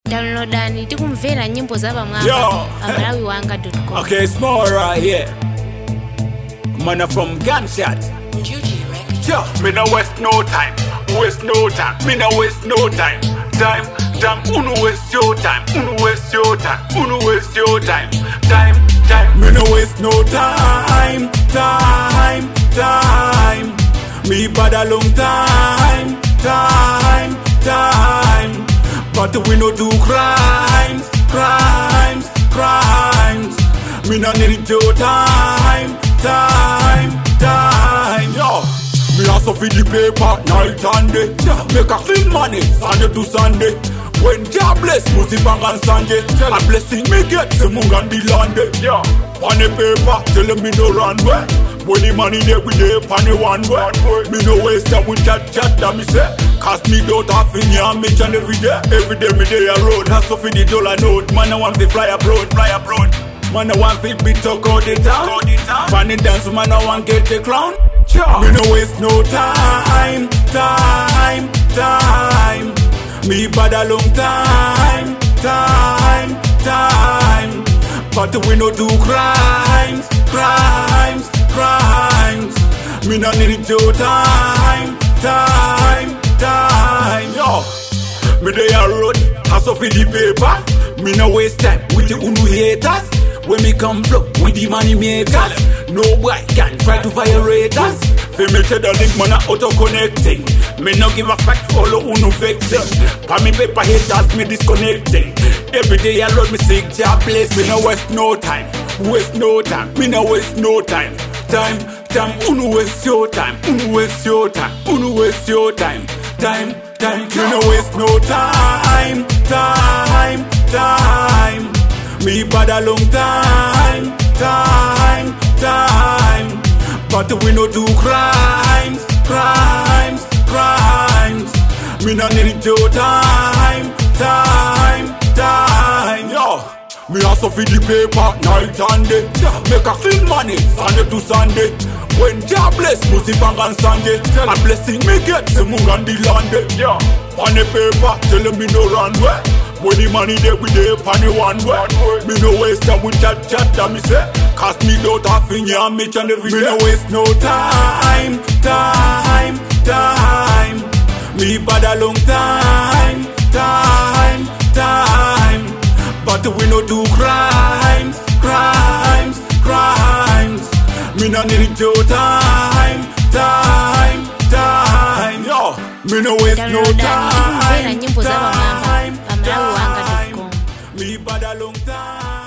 Downloadani tikumvera nyimbo za bamwamba amalawiwanga.com. Okay, small right here. Man from Gunshot. Yo, me no waste no time. Waste no time. Me no waste no time. Time. Unu waste your time. Unu waste your time. Unu waste your time. Time. Me no waste no time. Time. Me bad a long time. Time. But we no do crimes. Me no need your time. Yo, me also feed the paper night and day. Make a clean money Sunday to Sunday. When God bless Musi Bang and Sanjay, a blessing me get the Mungan be landed. Yeah, on the paper tell me no run way. When the money there we there on the one way. Me no waste time with chat that me say. Cause me don't have in ya each and every day. Every day me day a road. Has to feed the dollar note. Man I want to fly abroad. Man I want to be talk all the town. Funny dance man I want get the crown. Me no waste no time. Me bad a long time. But we no do crimes. Me no need your time. Yo, me dey a road, hustle for the paper. Me no waste time with the unu haters. When me come flow with the money makers, no boy can try to violate us. Fi me tell the link man a auto connecting. Me no give a fuck for all unu vexing. Pa me paper haters me disconnecting. Every day I load me sick job place. Me no waste no time. Me no waste no time. Time, unu waste your time. Unu waste your time. Me no waste no time. Me bad a long time. But we no do crimes. Me no need your time. Yo, me also feed the paper night and day. Make a clean money Sunday to Sunday. When God bless Musi Bang and Sanjay, a blessing me get the Mungan be landed. Yeah, on the paper tell me no run way. When the money there we there on the one way. Me no waste time with chat that me say. Cause me don't have in ya each and every day. Me no waste no time. Me bad a long time. But we no do crimes. Me no need your time. Yo, me no waste no time. Nyimbo za bamwamba amalawiwanga.com. Me bad a long time.